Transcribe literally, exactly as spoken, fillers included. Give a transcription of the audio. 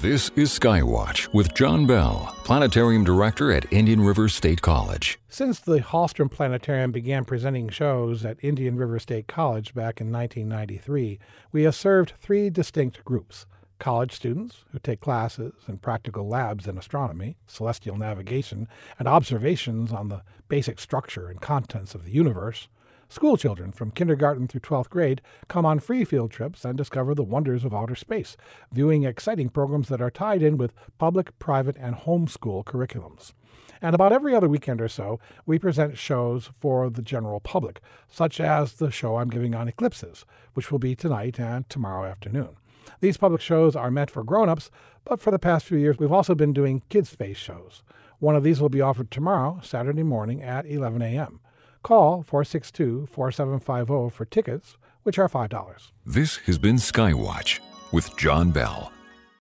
This is Skywatch with John Bell, Planetarium Director at Indian River State College. Since the Hallstrom Planetarium began presenting shows at Indian River State College back in nineteen ninety-three, we have served three distinct groups. College students who take classes in practical labs in astronomy, celestial navigation, and observations on the basic structure and contents of the universe. School children from kindergarten through twelfth grade come on free field trips and discover the wonders of outer space, viewing exciting programs that are tied in with public, private, and homeschool curriculums. And about every other weekend or so, we present shows for the general public, such as the show I'm giving on eclipses, which will be tonight and tomorrow afternoon. These public shows are meant for grown-ups, but for the past few years, we've also been doing kids' space shows. One of these will be offered tomorrow, Saturday morning at eleven a.m. Call four six two, four seven five zero for tickets, which are five dollars. This has been Skywatch with John Bell.